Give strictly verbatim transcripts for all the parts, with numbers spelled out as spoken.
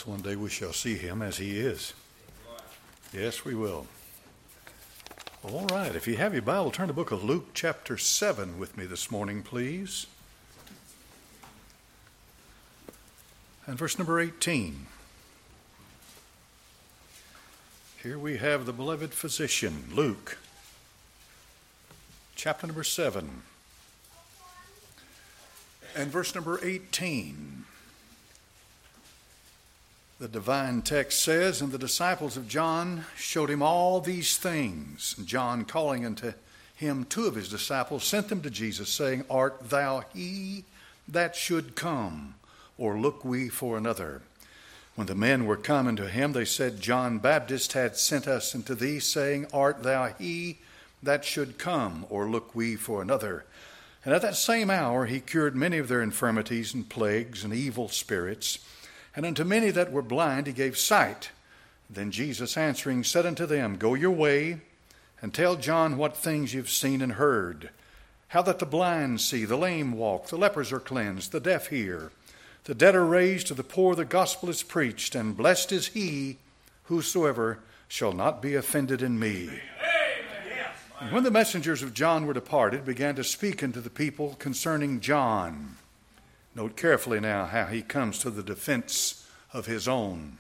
us, one day we shall see him as he is. Yes, we will. All right, if you have your Bible, turn to the book of Luke chapter seven with me this morning, please. And verse number eighteen. Here we have the beloved physician, Luke, chapter number seven, and verse number eighteen. The divine text says, "And the disciples of John showed him all these things. And John, calling unto him two of his disciples, sent them to Jesus, saying, Art thou he that should come, or look we for another? When the men were come unto him, they said, John Baptist had sent us unto thee, saying, Art thou he that should come, or look we for another? And at that same hour he cured many of their infirmities and plagues and evil spirits. And unto many that were blind he gave sight. Then Jesus answering said unto them, Go your way, and tell John what things you've seen and heard. How that the blind see, the lame walk, the lepers are cleansed, the deaf hear, the dead are raised, to the poor the gospel is preached, and blessed is he whosoever shall not be offended in me. And when the messengers of John were departed, began to speak unto the people concerning John. Note carefully now how he comes to the defense of his own.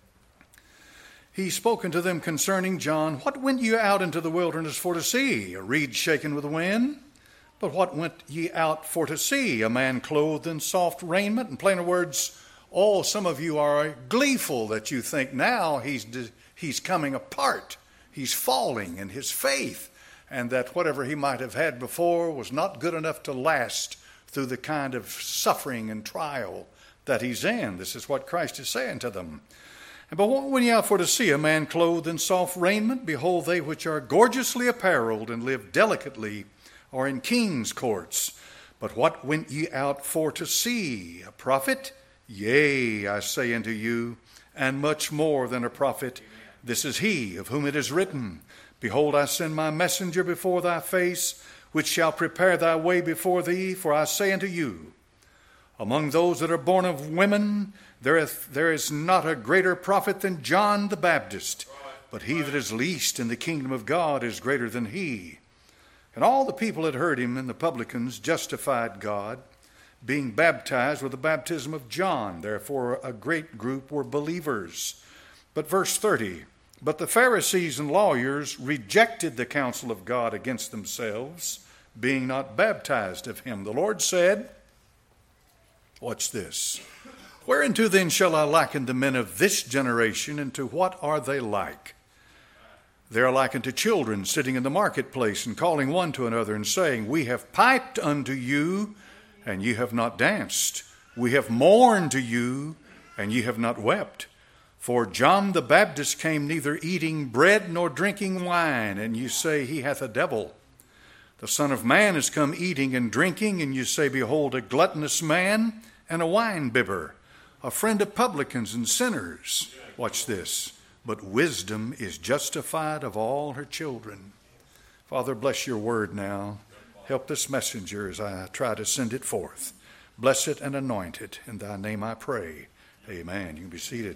He spoke unto them concerning John, What went ye out into the wilderness for to see? A reed shaken with the wind? But what went ye out for to see? A man clothed in soft raiment? In plainer words, oh, some of you are gleeful that you think now he's, he's coming apart. He's falling in his faith, and that whatever he might have had before was not good enough to last through the kind of suffering and trial that he's in. This is what Christ is saying to them. And but what went ye out for to see? A man clothed in soft raiment? Behold, they which are gorgeously apparelled and live delicately are in king's courts. But what went ye out for to see? A prophet? Yea, I say unto you, and much more than a prophet. This is he of whom it is written, Behold, I send my messenger before thy face, which shall prepare thy way before thee. For I say unto you, among those that are born of women, there is, there is not a greater prophet than John the Baptist. But he that is least in the kingdom of God is greater than he. And all the people that heard him and the publicans justified God, being baptized with the baptism of John. Therefore a great group were believers. But verse thirty, But the Pharisees and lawyers rejected the counsel of God against themselves, being not baptized of him. The Lord said, watch this, Whereunto then shall I liken the men of this generation, and to what are they like? They are like unto children sitting in the marketplace, and calling one to another, and saying, We have piped unto you, and ye have not danced. We have mourned to you, and ye have not wept. For John the Baptist came neither eating bread nor drinking wine, and you say, He hath a devil. The Son of Man is come eating and drinking, and you say, Behold, a gluttonous man and a winebibber, a friend of publicans and sinners. Watch this. But wisdom is justified of all her children. Father, bless your word now. Help this messenger as I try to send it forth. Bless it and anoint it. In thy name I pray. Amen. You can be seated.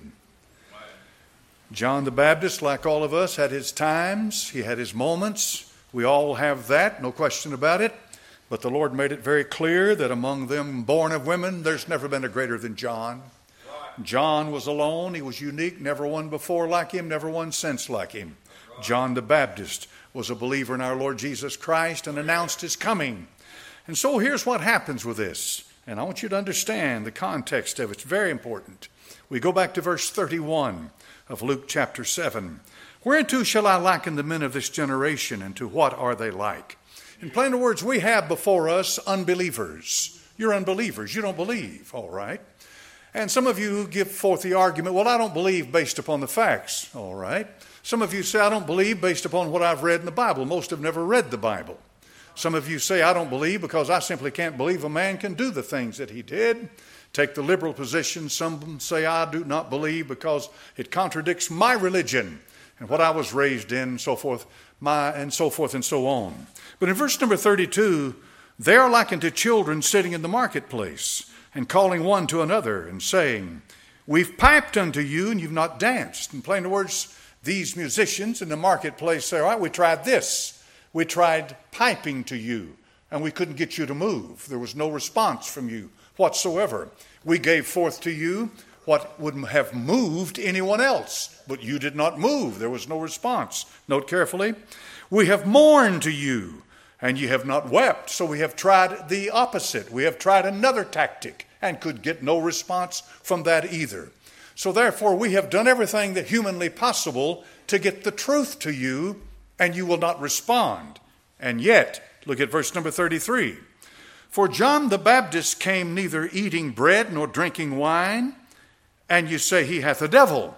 John the Baptist, like all of us, had his times. He had his moments. We all have that, no question about it. But the Lord made it very clear that among them born of women, there's never been a greater than John. John was alone. He was unique. Never one before like him, never one since like him. John the Baptist was a believer in our Lord Jesus Christ and announced his coming. And so here's what happens with this. And I want you to understand the context of it. It's very important. We go back to verse thirty-one of Luke chapter seven. Whereunto shall I liken the men of this generation, and to what are they like? In plain words, we have before us unbelievers. You're unbelievers. You don't believe, all right? And some of you give forth the argument, well, I don't believe based upon the facts, all right? Some of you say, I don't believe based upon what I've read in the Bible. Most have never read the Bible. Some of you say, I don't believe because I simply can't believe a man can do the things that he did. Take the liberal position. Some say, I do not believe because it contradicts my religion and what I was raised in, and so forth, my, and so forth and so on. But in verse number thirty-two, they are likened to children sitting in the marketplace and calling one to another and saying, We've piped unto you, and you've not danced. In plain words, these musicians in the marketplace say, all right, we tried this. We tried piping to you, and we couldn't get you to move. There was no response from you whatsoever. We gave forth to you what would have moved anyone else, but you did not move. There was no response. Note carefully. We have mourned to you, and you have not wept. So we have tried the opposite. We have tried another tactic and could get no response from that either. So therefore, we have done everything that humanly possible to get the truth to you, and you will not respond. And yet, look at verse number thirty-three. For John the Baptist came neither eating bread nor drinking wine, and you say he hath a devil.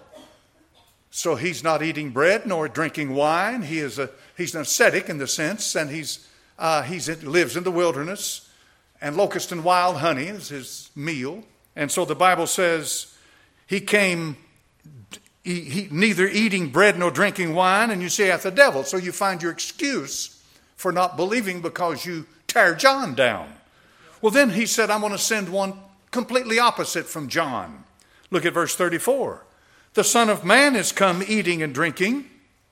So he's not eating bread nor drinking wine. He is a he's an ascetic in the sense, and he's uh, he's lives in the wilderness, and locust and wild honey is his meal. And so the Bible says he came he, he, neither eating bread nor drinking wine, and you say hath a devil. So you find your excuse for not believing because you tear John down. Well, then he said, I'm going to send one completely opposite from John. Look at verse thirty-four. The Son of Man is come eating and drinking,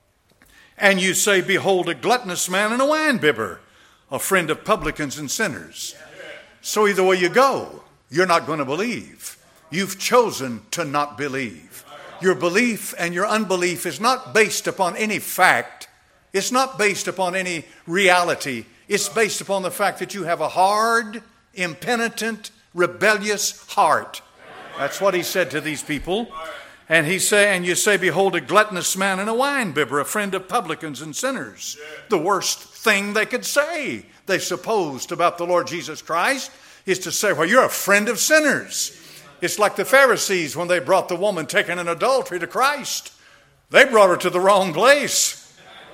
and you say, behold, a gluttonous man and a winebibber, a friend of publicans and sinners. So either way you go, you're not going to believe. You've chosen to not believe. Your belief and your unbelief is not based upon any fact. It's not based upon any reality. It's based upon the fact that you have a hard, impenitent, rebellious heart. That's what he said to these people. And he say, and you say, behold, a gluttonous man and a winebibber, a friend of publicans and sinners. The worst thing they could say, they supposed, about the Lord Jesus Christ is to say, well, you're a friend of sinners. It's like the Pharisees when they brought the woman taken in adultery to Christ. They brought her to the wrong place.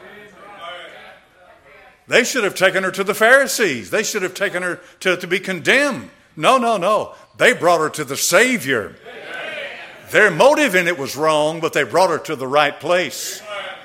They should have taken her to the Pharisees. They should have taken her to, to be condemned. No, no, no. They brought her to the Savior. Their motive in it was wrong, but they brought her to the right place.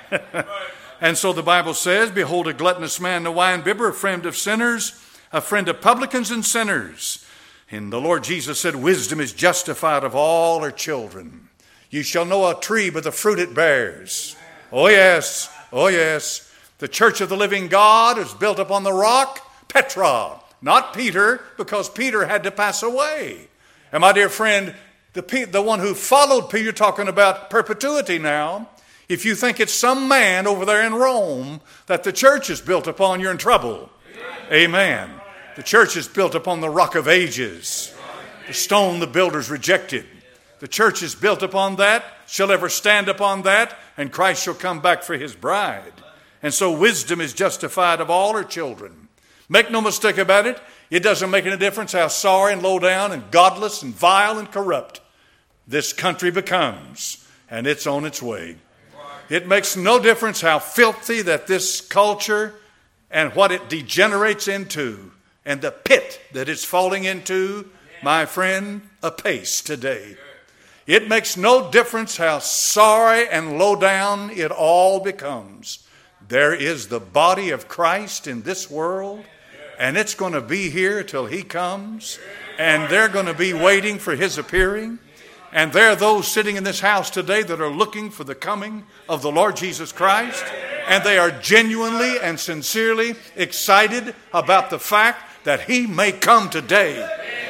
And so the Bible says, behold, a gluttonous man, a winebibber, a friend of sinners, a friend of publicans and sinners. And the Lord Jesus said, wisdom is justified of all her children. You shall know a tree by the fruit it bears. Oh yes, oh yes. The church of the living God is built upon the rock, Petra, not Peter, because Peter had to pass away. And my dear friend, The, the one who followed Peter, talking about perpetuity now, if you think it's some man over there in Rome that the church is built upon, you're in trouble. Amen. The church is built upon the rock of ages, the stone the builders rejected. The church is built upon that, shall ever stand upon that, and Christ shall come back for his bride. And so wisdom is justified of all her children. Make no mistake about it. It doesn't make any difference how sorry and low down and godless and vile and corrupt this country becomes, and it's on its way. It makes no difference how filthy that this culture and what it degenerates into and the pit that it's falling into, my friend, apace today. It makes no difference how sorry and low down it all becomes. There is the body of Christ in this world, and it's going to be here till he comes, and they're going to be waiting for his appearing. And there are those sitting in this house today that are looking for the coming of the Lord Jesus Christ, and they are genuinely and sincerely excited about the fact that he may come today.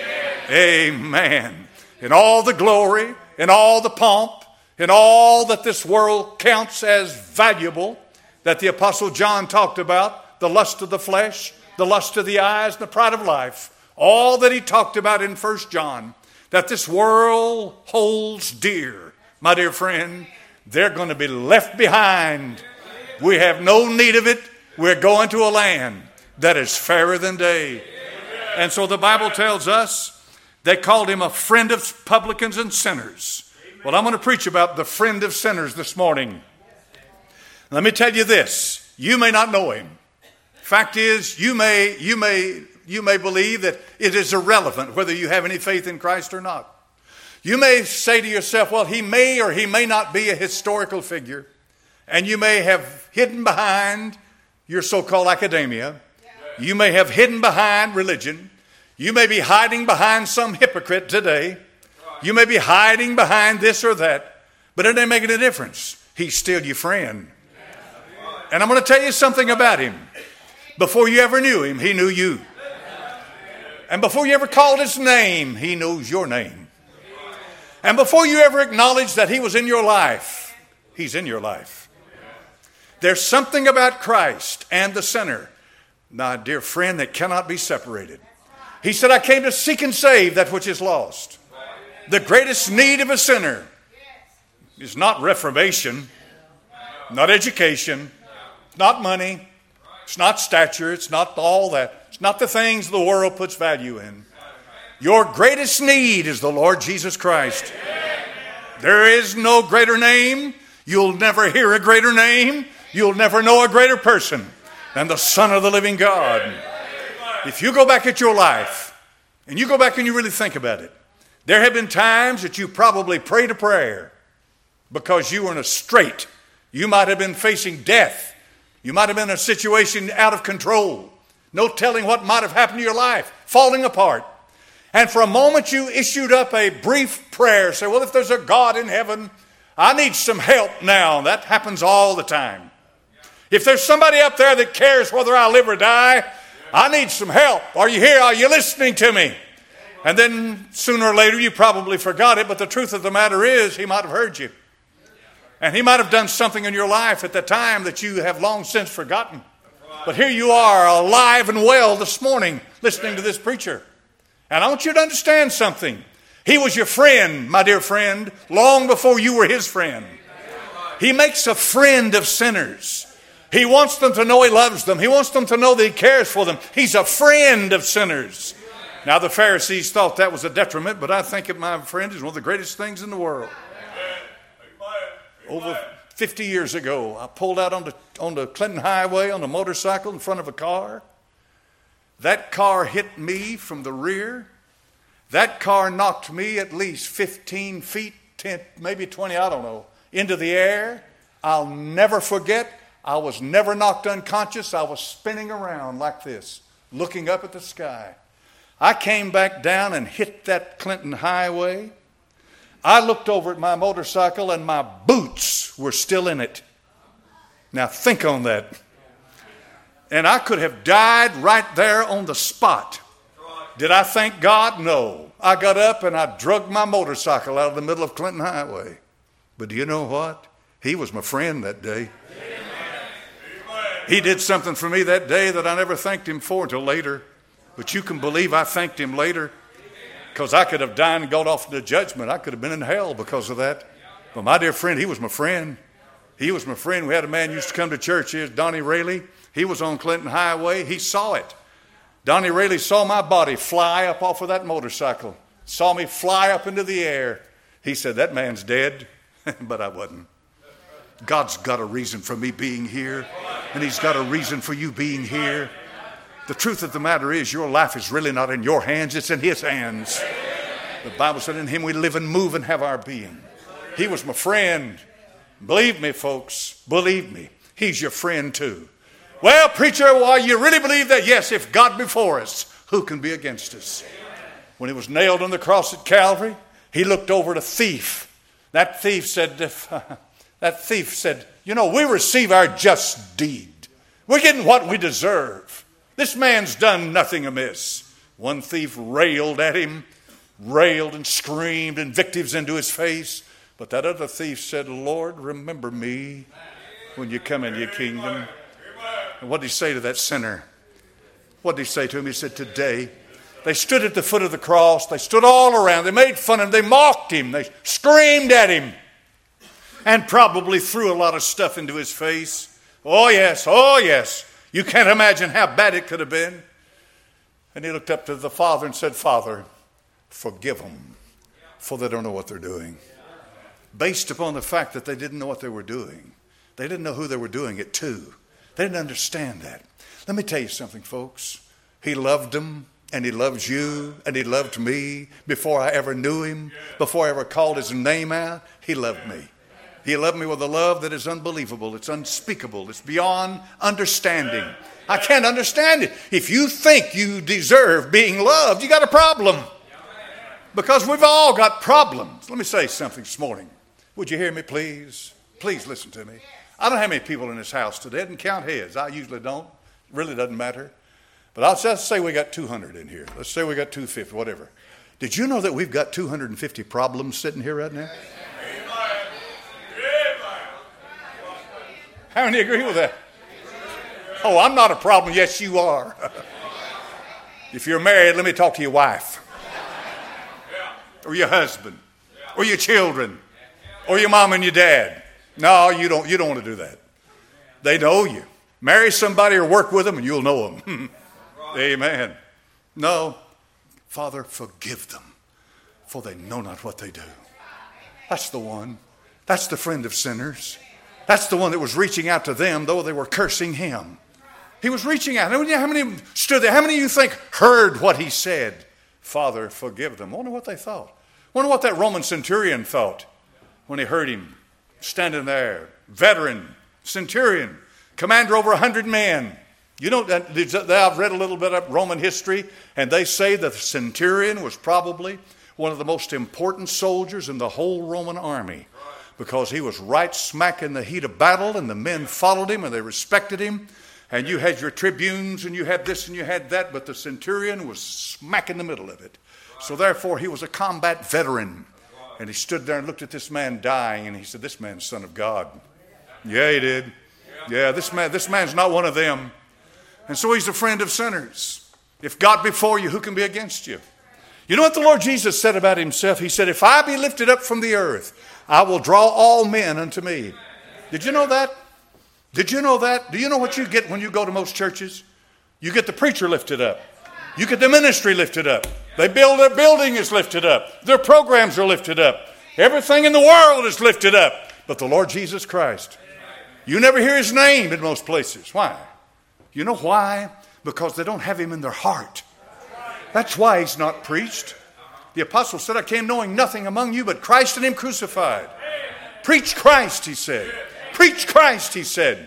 Amen. In all the glory, in all the pomp, in all that this world counts as valuable, that the Apostle John talked about, the lust of the flesh, the lust of the eyes, and the pride of life, all that he talked about in First John, that this world holds dear, my dear friend, they're going to be left behind. We have no need of it. We're going to a land that is fairer than day. And so the Bible tells us they called him a friend of publicans and sinners. Well, I'm going to preach about the friend of sinners this morning. Let me tell you this. You may not know him. Fact is, you may, you may, you may believe that it is irrelevant whether you have any faith in Christ or not. You may say to yourself, well, he may or he may not be a historical figure. And you may have hidden behind your so-called academia. You may have hidden behind religion. You may be hiding behind some hypocrite today. You may be hiding behind this or that, but it ain't making a difference. He's still your friend. And I'm going to tell you something about him. Before you ever knew him, he knew you. And before you ever called his name, he knows your name. And before you ever acknowledged that he was in your life, he's in your life. There's something about Christ and the sinner, my dear friend, that cannot be separated. He said, I came to seek and save that which is lost. The greatest need of a sinner is not reformation, not education, not money, it's not stature, it's not all that. It's not the things the world puts value in. Your greatest need is the Lord Jesus Christ. There is no greater name. You'll never hear a greater name. You'll never know a greater person than the Son of the living God. If you go back at your life, and you go back and you really think about it, there have been times that you probably prayed a prayer because you were in a strait. You might have been facing death. You might have been in a situation out of control. No telling what might have happened to your life, falling apart. And for a moment you issued up a brief prayer. Say, well, if there's a God in heaven, I need some help now. That happens all the time. If there's somebody up there that cares whether I live or die, I need some help. Are you here? Are you listening to me? And then sooner or later you probably forgot it, but the truth of the matter is he might have heard you. And he might have done something in your life at the time that you have long since forgotten. But here you are, alive and well this morning, listening to this preacher. And I want you to understand something. He was your friend, my dear friend, long before you were his friend. He makes a friend of sinners. He wants them to know he loves them. He wants them to know that he cares for them. He's a friend of sinners. Now the Pharisees thought that was a detriment, but I think it, my friend, is one of the greatest things in the world. Over fifty years ago, I pulled out on the, on the Clinton Highway on a motorcycle in front of a car. That car hit me from the rear. That car knocked me at least fifteen feet, ten, maybe twenty, I don't know, into the air. I'll never forget, I was never knocked unconscious. I was spinning around like this, looking up at the sky. I came back down and hit that Clinton Highway. I looked over at my motorcycle and my boots were still in it. Now think on that. And I could have died right there on the spot. Did I thank God? No. I got up and I dragged my motorcycle out of the middle of Clinton Highway. But do you know what? He was my friend that day. He did something for me that day that I never thanked him for until later. But you can believe I thanked him later. Because I could have died and gone off into judgment. I could have been in hell because of that. But my dear friend, he was my friend. He was my friend. We had a man who used to come to church here, Donnie Rayleigh. He was on Clinton Highway. He saw it. Donnie Rayleigh saw my body fly up off of that motorcycle. Saw me fly up into the air. He said, that man's dead. But I wasn't. God's got a reason for me being here. And he's got a reason for you being here. The truth of the matter is your life is really not in your hands. It's in his hands. The Bible said in him we live and move and have our being. He was my friend. Believe me, folks. Believe me. He's your friend too. Well, preacher, why you really believe that? Yes, if God be for us, who can be against us? When he was nailed on the cross at Calvary, he looked over at a thief. That thief said, if, uh, that thief said, you know, we receive our just deed. We're getting what we deserve. This man's done nothing amiss. One thief railed at him, railed and screamed invectives into his face. But that other thief said, Lord, remember me when you come into your kingdom. And what did he say to that sinner? What did he say to him? He said, today. They stood at the foot of the cross. They stood all around. They made fun of him. They mocked him. They screamed at him. And probably threw a lot of stuff into his face. Oh, yes. Oh, yes. You can't imagine how bad it could have been. And he looked up to the Father and said, Father, forgive them, for they don't know what they're doing. Based upon the fact that they didn't know what they were doing. They didn't know who they were doing it to. They didn't understand that. Let me tell you something, folks. He loved them, and he loves you, and he loved me. Before I ever knew him, before I ever called his name out, he loved me. He loved me with a love that is unbelievable. It's unspeakable. It's beyond understanding. I can't understand it. If you think you deserve being loved, you got a problem. Because we've all got problems. Let me say something this morning. Would you hear me, please? Please listen to me. I don't have many people in this house today. I didn't count heads. I usually don't. It really doesn't matter. But I'll just say we got two hundred in here. Let's say we got two hundred fifty, whatever. Did you know that we've got two hundred fifty problems sitting here right now? How many agree with that? Oh, I'm not a problem. Yes, you are. If you're married, let me talk to your wife. Or your husband. Or your children. Or your mom and your dad. No, you don't, you don't want to do that. They know you. Marry somebody or work with them and you'll know them. Amen. No. Father, forgive them, for they know not what they do. That's the one. That's the friend of sinners. That's the one that was reaching out to them, though they were cursing him. He was reaching out. How many stood there? How many of you think heard what he said? Father, forgive them. I wonder what they thought. I wonder what that Roman centurion thought when he heard him standing there. Veteran, centurion, commander over a hundred men. You know, I've read a little bit of Roman history, and they say that the centurion was probably one of the most important soldiers in the whole Roman army, because he was right smack in the heat of battle, and the men followed him and they respected him. And you had your tribunes and you had this and you had that, but the centurion was smack in the middle of it. So therefore he was a combat veteran. And he stood there and looked at this man dying, and he said, this man's son of God. Yeah, he did. Yeah, this man, this man's not one of them. And so he's a friend of sinners. If God be for you, who can be against you? You know what the Lord Jesus said about himself? He said, if I be lifted up from the earth, I will draw all men unto me. Did you know that? Did you know that? Do you know what you get when you go to most churches? You get the preacher lifted up. You get the ministry lifted up. They build their building is lifted up. Their programs are lifted up. Everything in the world is lifted up. But the Lord Jesus Christ, you never hear his name in most places. Why? You know why? Because they don't have him in their heart. That's why he's not preached. The apostle said, I came knowing nothing among you but Christ and him crucified. Preach Christ, he said. Preach Christ, he said.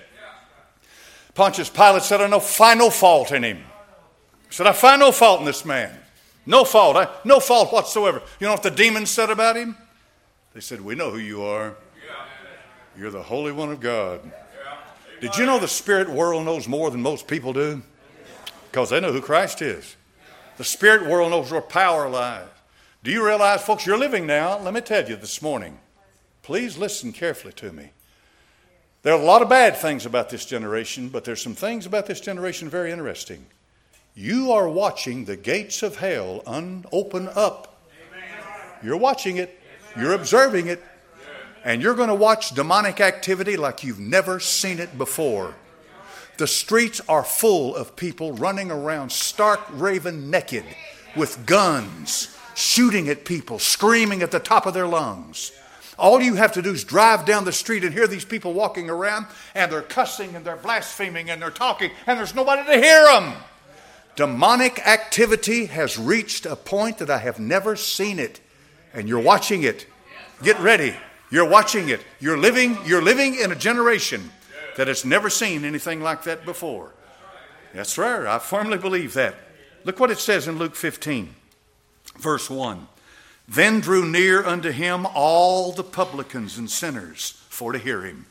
Pontius Pilate said, I know, find no fault in him. He said, I find no fault in this man. No fault. I, no fault whatsoever. You know what the demons said about him? They said, we know who you are. You're the Holy One of God. Did you know the spirit world knows more than most people do? Because they know who Christ is. The spirit world knows where power lies. Do you realize, folks, you're living now? Let me tell you this morning. Please listen carefully to me. There are a lot of bad things about this generation, but there's some things about this generation very interesting. You are watching the gates of hell un- open up. You're watching it. You're observing it. And you're going to watch demonic activity like you've never seen it before. The streets are full of people running around stark raven naked with guns, shooting at people, screaming at the top of their lungs. All you have to do is drive down the street and hear these people walking around, and they're cussing and they're blaspheming and they're talking, and there's nobody to hear them. Demonic activity has reached a point that I have never seen it, and you're watching it. Get ready. You're watching it. You're living, you're living in a generation that has never seen anything like that before. Yes, sir. I firmly believe that. Look what it says in Luke fifteen, verse one. Then drew near unto him all the publicans and sinners for to hear him.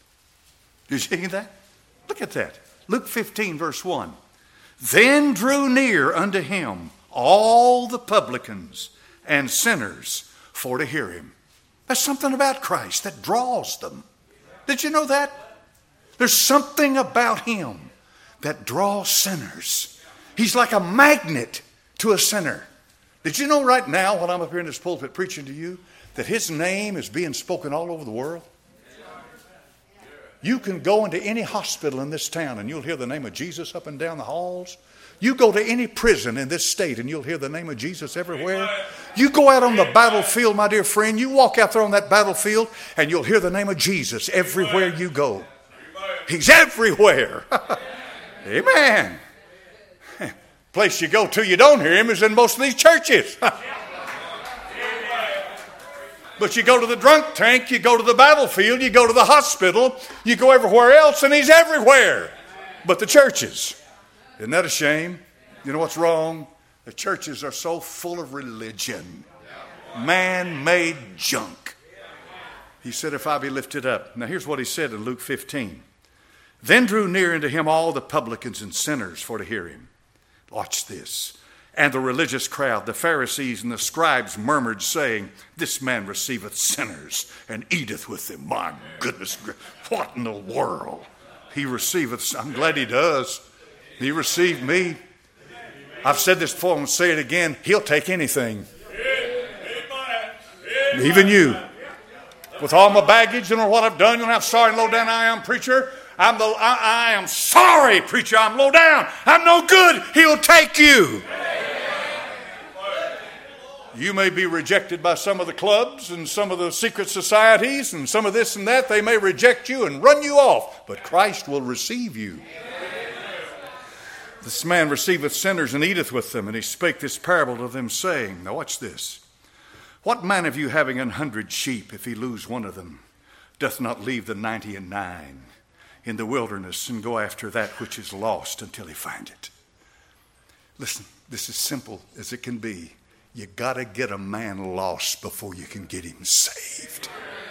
Did you hear that? Look at that. Luke fifteen, verse one. Then drew near unto him all the publicans and sinners for to hear him. There's something about Christ that draws them. Did you know that? There's something about him that draws sinners. He's like a magnet to a sinner. Did you know right now, while I'm up here in this pulpit preaching to you, that his name is being spoken all over the world? You can go into any hospital in this town and you'll hear the name of Jesus up and down the halls. You go to any prison in this state and you'll hear the name of Jesus everywhere. You go out on the battlefield, my dear friend, you walk out there on that battlefield and you'll hear the name of Jesus everywhere you go. He's everywhere. Amen. Place you go to you don't hear him is in most of these churches. But you go to the drunk tank, you go to the battlefield, you go to the hospital, you go everywhere else, and he's everywhere. But the churches, isn't that a shame? You know what's wrong? The churches are so full of religion. Man-made junk. He said, if I be lifted up. Now here's what he said in Luke fifteen. Then drew near unto him all the publicans and sinners for to hear him. Watch this. And the religious crowd, the Pharisees and the scribes murmured, saying, this man receiveth sinners and eateth with them. My goodness, what in the world? He receiveth. I'm glad he does. He received me. I've said this before, I'm going to say it again. He'll take anything. Even you. With all my baggage and what I've done and how sorry and low down I am, preacher. I'm the, I, I am sorry, preacher. I'm low down. I'm no good. He'll take you. You may be rejected by some of the clubs and some of the secret societies and some of this and that. They may reject you and run you off, but Christ will receive you. This man receiveth sinners and eateth with them, and he spake this parable to them, saying, now watch this. What man of you having an hundred sheep, if he lose one of them, doth not leave the ninety and nine in the wilderness and go after that which is lost until he find it? Listen, this is simple as it can be. You got to get a man lost before you can get him saved.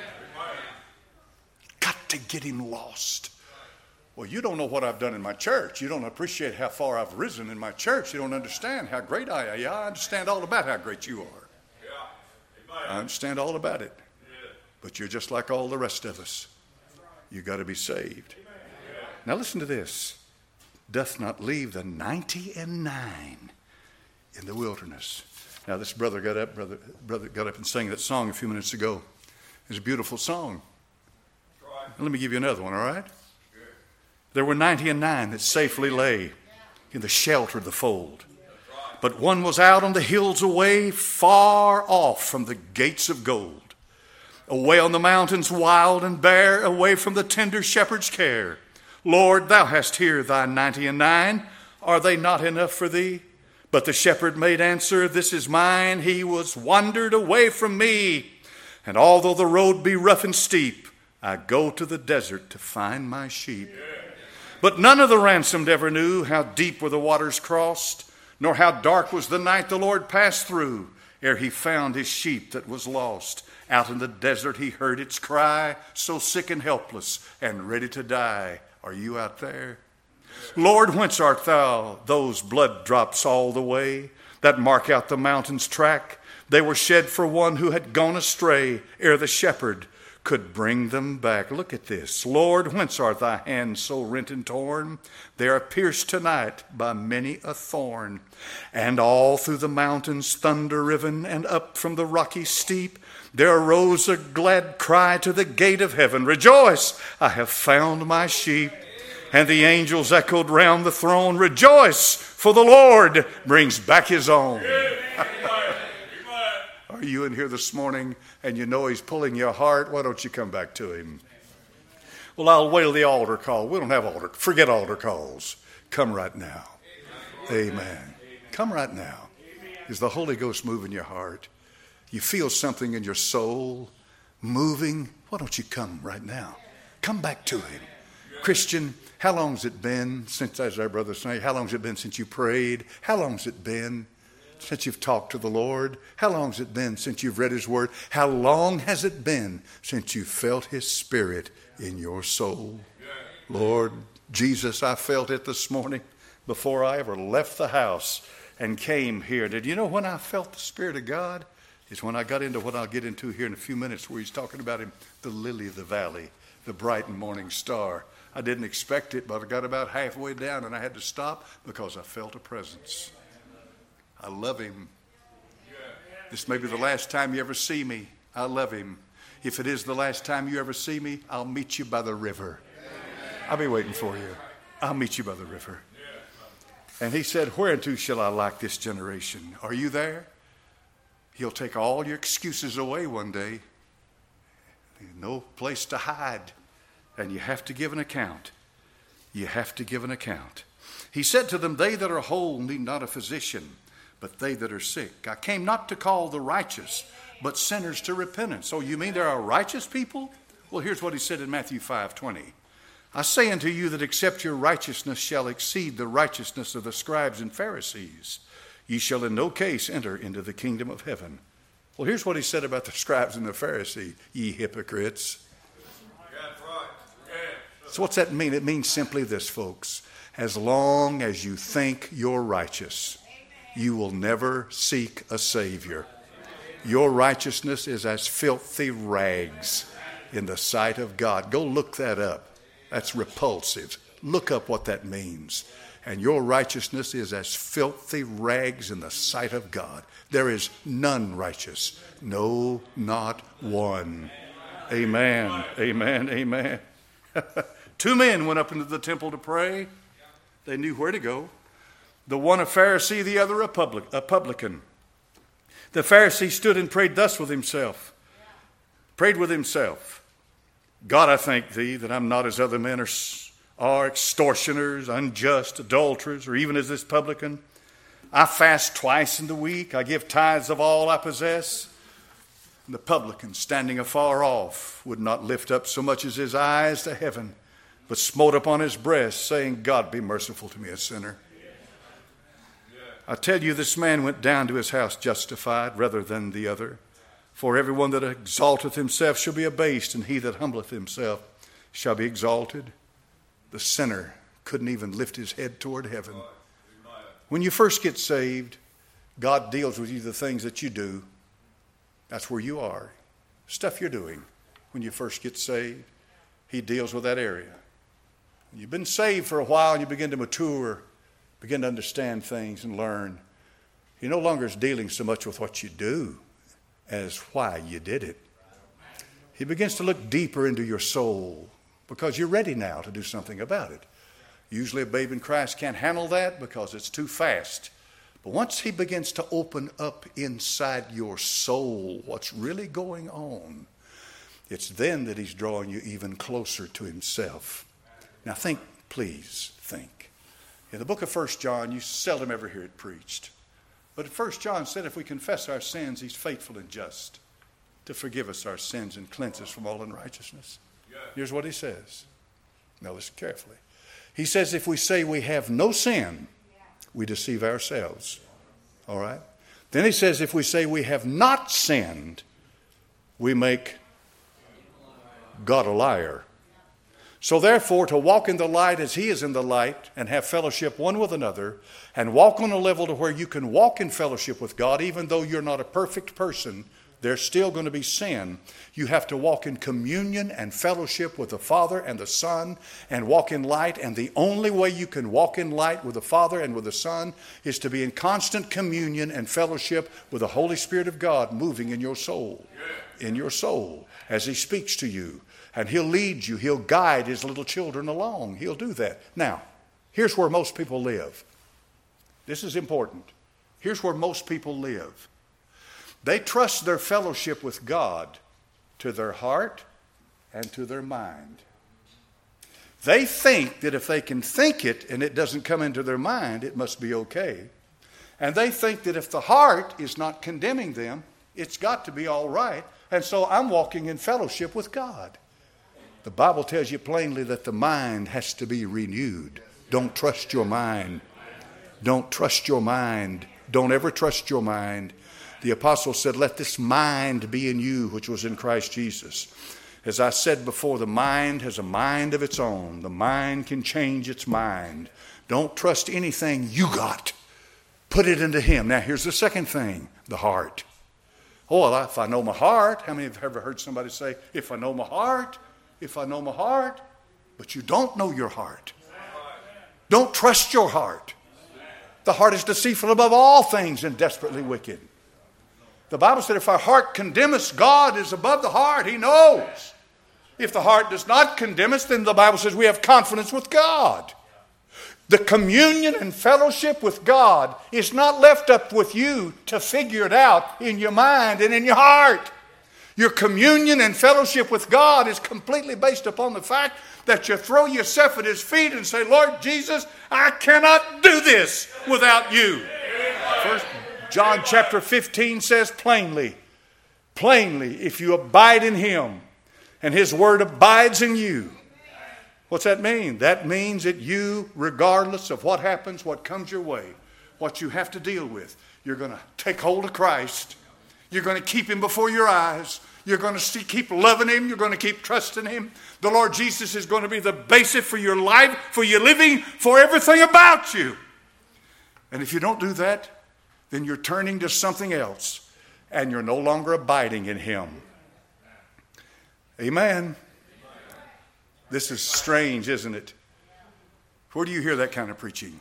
Got to get him lost. Well, you don't know what I've done in my church. You don't appreciate how far I've risen in my church. You don't understand how great I am. Yeah, I understand all about how great you are. I understand all about it. But you're just like all the rest of us. You got to be saved. Now listen to this. Doth not leave the ninety and nine in the wilderness. Now this brother got up, brother, brother got up and sang that song a few minutes ago. It's a beautiful song. Let me give you another one, all right? There were ninety and nine that safely lay in the shelter of the fold. But one was out on the hills away, far off from the gates of gold. Away on the mountains wild and bare, away from the tender shepherd's care. Lord, thou hast here thy ninety and nine. Are they not enough for thee? But the shepherd made answer, this is mine. He was wandered away from me. And although the road be rough and steep, I go to the desert to find my sheep. But none of the ransomed ever knew how deep were the waters crossed, nor how dark was the night the Lord passed through, ere he found his sheep that was lost. Out in the desert he heard its cry, so sick and helpless and ready to die. Are you out there? Lord, whence art thou? Those blood drops all the way that mark out the mountain's track, they were shed for one who had gone astray, ere the shepherd could bring them back. Look at this. Lord, whence art thy hands so rent and torn? They are pierced tonight by many a thorn. And all through the mountains thunder riven, and up from the rocky steep, there arose a glad cry to the gate of heaven. Rejoice, I have found my sheep. And the angels echoed round the throne, rejoice, for the Lord brings back his own. Are you in here this morning and you know he's pulling your heart? Why don't you come back to him? Well, I'll wait till the altar call. We don't have altar. Forget altar calls. Come right now. Amen. Amen. Come right now. Is the Holy Ghost moving your heart? You feel something in your soul moving? Why don't you come right now? Come back to him. Christian, how long's it been since, as our brothers say, how long's it been since you prayed? How long's it been since you've talked to the Lord? How long's it been since you've read his word? How long has it been since you felt his spirit in your soul? Lord Jesus, I felt it this morning before I ever left the house and came here. Did you know when I felt the Spirit of God? Is when I got into what I'll get into here in a few minutes, where he's talking about him, the lily of the valley, the bright and morning star. I didn't expect it, but I got about halfway down and I had to stop because I felt a presence. I love him. This may be the last time you ever see me. I love him. If it is the last time you ever see me, I'll meet you by the river. I'll be waiting for you. I'll meet you by the river. And he said, whereunto shall I like this generation? Are you there? He'll take all your excuses away one day. There's no place to hide. And you have to give an account. You have to give an account. He said to them, they that are whole need not a physician, but they that are sick. I came not to call the righteous, but sinners to repentance. So you mean there are righteous people? Well, here's what he said in Matthew five twenty. I say unto you that except your righteousness shall exceed the righteousness of the scribes and Pharisees, ye shall in no case enter into the kingdom of heaven. Well, here's what he said about the scribes and the Pharisees. Ye hypocrites. That's right. Yeah. So what's that mean? It means simply this, folks. As long as you think you're righteous, you will never seek a Savior. Your righteousness is as filthy rags in the sight of God. Go look that up. That's repulsive. Look up what that means. And your righteousness is as filthy rags in the sight of God. There is none righteous. No, not one. Amen. Amen. Amen. Two men went up into the temple to pray. They knew where to go. The one a Pharisee, the other a public, a publican. The Pharisee stood and prayed thus with himself. Prayed with himself. God, I thank thee that I'm not as other men are, are extortioners, unjust, adulterers, or even as this publican. I fast twice in the week. I give tithes of all I possess. And the publican, standing afar off, would not lift up so much as his eyes to heaven, but smote upon his breast, saying, God, be merciful to me, a sinner. I tell you, this man went down to his house justified rather than the other. For everyone that exalteth himself shall be abased, and he that humbleth himself shall be exalted. The sinner couldn't even lift his head toward heaven. When you first get saved, God deals with you the things that you do. That's where you are. Stuff you're doing. When you first get saved, he deals with that area. When you've been saved for a while and you begin to mature, begin to understand things and learn, he no longer is dealing so much with what you do as why you did it. He begins to look deeper into your soul because you're ready now to do something about it. Usually a babe in Christ can't handle that because it's too fast. But once he begins to open up inside your soul what's really going on, it's then that he's drawing you even closer to himself. Now think, please think. In the book of First John, you seldom ever hear it preached. But First John said if we confess our sins, he's faithful and just to forgive us our sins and cleanse us from all unrighteousness. Yeah. Here's what he says. Now listen carefully. He says if we say we have no sin, we deceive ourselves. All right? Then he says if we say we have not sinned, we make God a liar. So therefore, to walk in the light as he is in the light and have fellowship one with another and walk on a level to where you can walk in fellowship with God, even though you're not a perfect person, there's still going to be sin. You have to walk in communion and fellowship with the Father and the Son and walk in light. And the only way you can walk in light with the Father and with the Son is to be in constant communion and fellowship with the Holy Spirit of God moving in your soul, in your soul as he speaks to you. And he'll lead you. He'll guide his little children along. He'll do that. Now, here's where most people live. This is important. Here's where most people live. They trust their fellowship with God to their heart and to their mind. They think that if they can think it and it doesn't come into their mind, it must be okay. And they think that if the heart is not condemning them, it's got to be all right. And so I'm walking in fellowship with God. The Bible tells you plainly that the mind has to be renewed. Don't trust your mind. Don't trust your mind. Don't ever trust your mind. The apostle said, let this mind be in you, which was in Christ Jesus. As I said before, the mind has a mind of its own. The mind can change its mind. Don't trust anything you got. Put it into him. Now, here's the second thing, the heart. Oh, well, if I know my heart, how many have ever heard somebody say, if I know my heart, if I know my heart, but you don't know your heart. Don't trust your heart. The heart is deceitful above all things and desperately wicked. The Bible said if our heart condemn us, God is above the heart. He knows. If the heart does not condemn us, then the Bible says we have confidence with God. The communion and fellowship with God is not left up with you to figure it out in your mind and in your heart. Your communion and fellowship with God is completely based upon the fact that you throw yourself at his feet and say, Lord Jesus, I cannot do this without you. First John chapter fifteen says plainly, plainly, if you abide in him and his word abides in you. What's that mean? That means that you, regardless of what happens, what comes your way, what you have to deal with, you're going to take hold of Christ. You're going to keep him before your eyes. You're going to keep loving him. You're going to keep trusting him. The Lord Jesus is going to be the basis for your life, for your living, for everything about you. And if you don't do that, then you're turning to something else, and you're no longer abiding in him. Amen. This is strange, isn't it? Where do you hear that kind of preaching?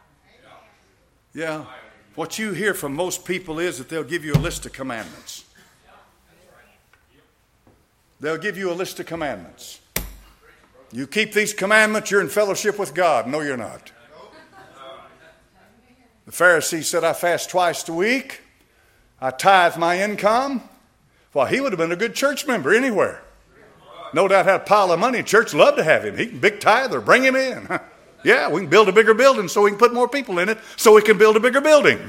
Yeah. What you hear from most people is that they'll give you a list of commandments. They'll give you a list of commandments. You keep these commandments, you're in fellowship with God. No, you're not. The Pharisee said, I fast twice a week. I tithe my income. Well, he would have been a good church member anywhere. No doubt had a pile of money. Church loved to have him. He can big tither. Bring him in. Yeah, we can build a bigger building so we can put more people in it so we can build a bigger building.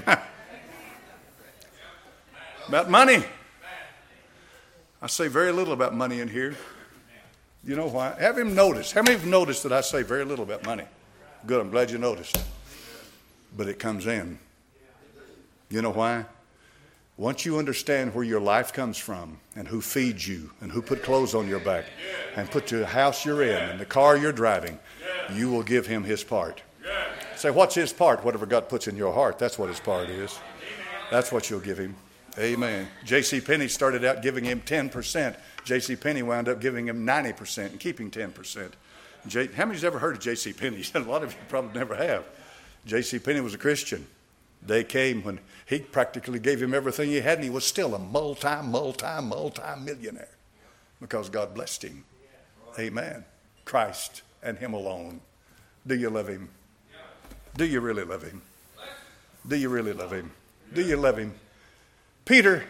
About money. I say very little about money in here. You know why? Have him notice. How many of you noticed that I say very little about money? Good, I'm glad you noticed. But it comes in. You know why? Once you understand where your life comes from and who feeds you and who put clothes on your back and put the house you're in and the car you're driving, you will give him his part. Say, what's his part? Whatever God puts in your heart, that's what his part is. That's what you'll give him. Amen. J C Penney started out giving him ten percent. J C Penney wound up giving him ninety percent and keeping ten percent. J- How many's ever heard of J C Penney? A lot of you probably never have. J C Penney was a Christian. They came when he practically gave him everything he had, and he was still a multi, multi, multi-millionaire because God blessed him. Amen. Christ and him alone. Do you love him? Do you really love him? Do you really love him? Do you love him? Peter,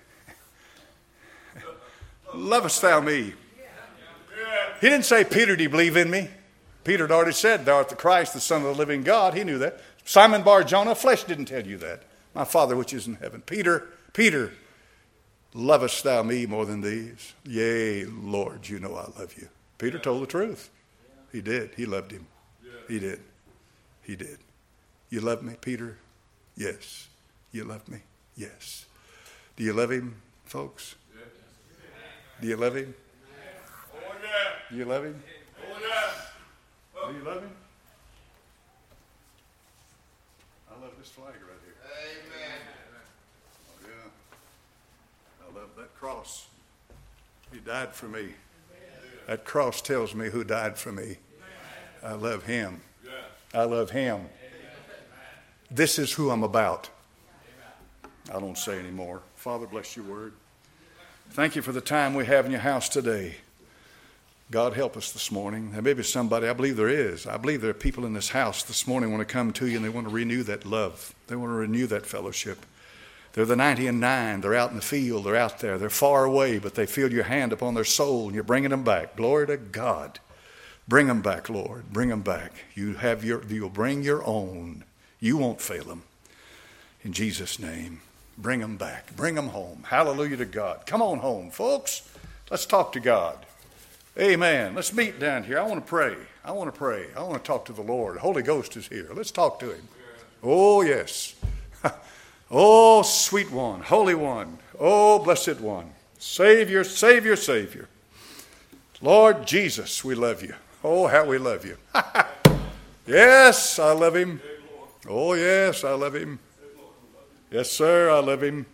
lovest thou me? He didn't say, Peter, do you believe in me? Peter had already said, thou art the Christ, the Son of the living God. He knew that. Simon Bar-Jonah, flesh didn't tell you that. My Father which is in heaven. Peter, Peter, lovest thou me more than these? Yea, Lord, you know I love you. Peter told the truth. He did. He loved him. He did. He did. You love me, Peter? Yes. You love me? Yes. Do you love him, folks? Do you love him? Do you love him? Do you love him? I love this flag right here. Amen. Oh, yeah. I love that cross. He died for me. That cross tells me who died for me. I love him. I love him. This is who I'm about. I don't say anymore. Father, bless your word. Thank you for the time we have in your house today. God, help us this morning. There may be somebody, I believe there is. I believe there are people in this house this morning want to come to you and they want to renew that love. They want to renew that fellowship. They're the ninety and nine. They're out in the field. They're out there. They're far away, but they feel your hand upon their soul and you're bringing them back. Glory to God. Bring them back, Lord. Bring them back. You have your, you'll bring your own. You won't fail them. In Jesus' name, bring them back. Bring them home. Hallelujah to God. Come on home, folks. Let's talk to God. Amen. Let's meet down here. I want to pray. I want to pray. I want to talk to the Lord. The Holy Ghost is here. Let's talk to him. Oh, yes. Oh, sweet one, Holy One. Oh, blessed one. Savior, Savior, Savior. Lord Jesus, we love you. Oh, how we love you. Yes, I love him. Oh, yes, I love him. Yes, sir, I love him.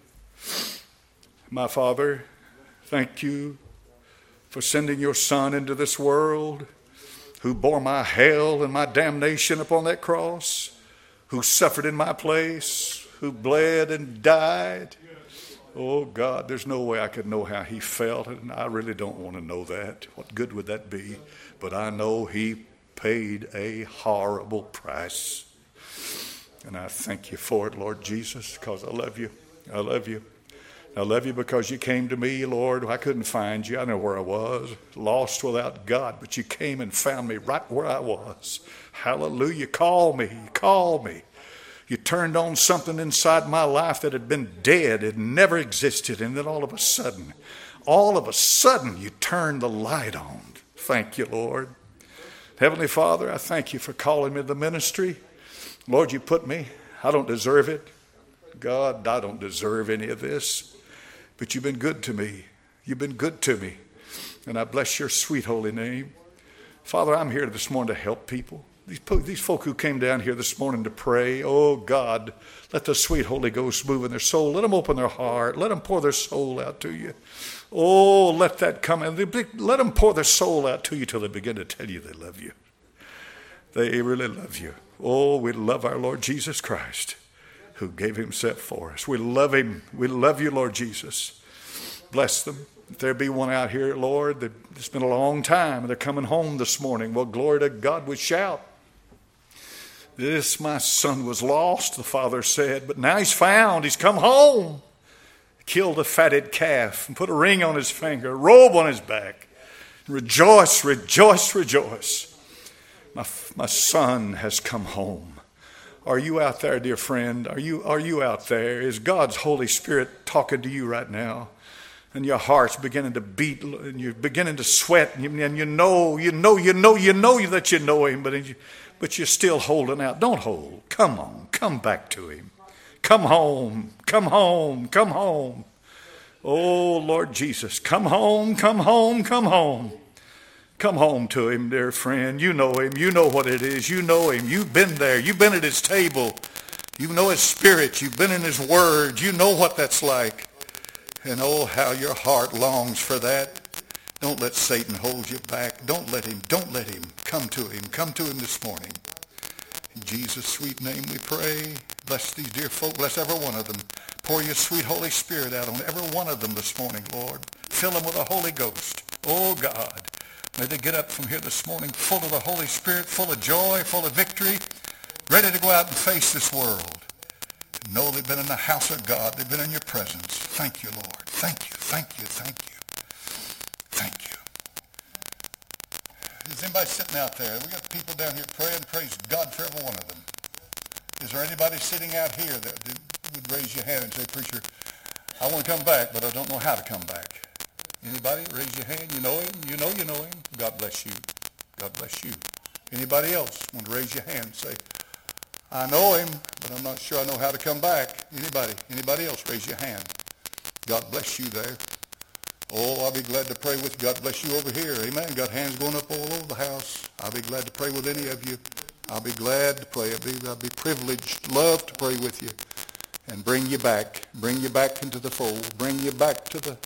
My Father, thank you for sending your Son into this world, who bore my hell and my damnation upon that cross, who suffered in my place, who bled and died. Oh, God, there's no way I could know how he felt, and I really don't want to know that. What good would that be? But I know he paid a horrible price. And I thank you for it, Lord Jesus, because I love you. I love you. I love you because you came to me, Lord. I couldn't find you. I know where I was, lost without God, but you came and found me right where I was. Hallelujah. Call me. Call me. You turned on something inside my life that had been dead. It never existed. And then all of a sudden, all of a sudden, you turned the light on. Thank you, Lord. Heavenly Father, I thank you for calling me to the ministry. Lord, you put me. I don't deserve it. God, I don't deserve any of this. but you've been good to me. You've been good to me. And I bless your sweet holy name. Father, I'm here this morning to help people. These, these folk who came down here this morning to pray, oh God, let the sweet Holy Ghost move in their soul. Let them open their heart. Let them pour their soul out to you. Oh, let that come in. Let them pour their soul out to you till they begin to tell you they love you. They really love you. Oh, we love our Lord Jesus Christ, who gave himself for us. We love him. We love you, Lord Jesus. Bless them. If there be one out here, Lord, that it's been a long time and they're coming home this morning, well, glory to God, we shout. This, my son, was lost, the father said, but now he's found. He's come home. Killed a fatted calf and put a ring on his finger, a robe on his back. Rejoice, rejoice, rejoice. My, my son has come home. Are you out there, dear friend? Are you, are you out there? Is God's Holy Spirit talking to you right now? And your heart's beginning to beat, and you're beginning to sweat, and you, and you know, you know, you know, you know that you know him, but you, but you're still holding out. Don't hold. Come on. Come back to him. Come home. Come home. Come home. Oh, Lord Jesus. Come home. Come home. Come home. Come home to him, dear friend. You know him. You know what it is. You know him. You've been there. You've been at his table. You know his spirit. You've been in his word. You know what that's like. And oh, how your heart longs for that. Don't let Satan hold you back. Don't let him. Don't let him. Come to him. Come to him this morning. In Jesus' sweet name we pray. Bless these dear folk. Bless every one of them. Pour your sweet Holy Spirit out on every one of them this morning, Lord. Fill them with the Holy Ghost. Oh, God. May they get up from here this morning full of the Holy Spirit, full of joy, full of victory, ready to go out and face this world. Know they've been in the house of God. They've been in your presence. Thank you, Lord. Thank you, thank you, thank you. Thank you. Is anybody sitting out there? We got people down here praying. Praise God for every one of them. Is there anybody sitting out here that would raise your hand and say, preacher, I want to come back, but I don't know how to come back? Anybody? Raise your hand. You know him. You know you know him. God bless you. God bless you. Anybody else want to raise your hand and say, I know him, but I'm not sure I know how to come back? Anybody? Anybody else? Raise your hand. God bless you there. Oh, I'll be glad to pray with you. God bless you over here. Amen. Got hands going up all over the house. I'll be glad to pray with any of you. I'll be glad to pray. I'll be, I'll be privileged, love to pray with you and bring you back. Bring you back into the fold. Bring you back to the...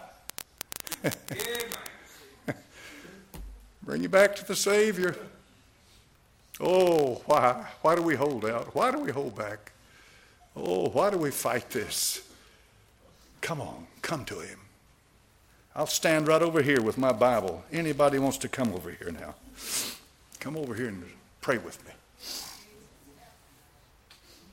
Bring you back to the Savior. Oh, why? Why do we hold out? Why do we hold back? Oh, why do we fight this? Come on, come to him. I'll stand right over here with my Bible. Anybody wants to come over here now? Come over here and pray with me.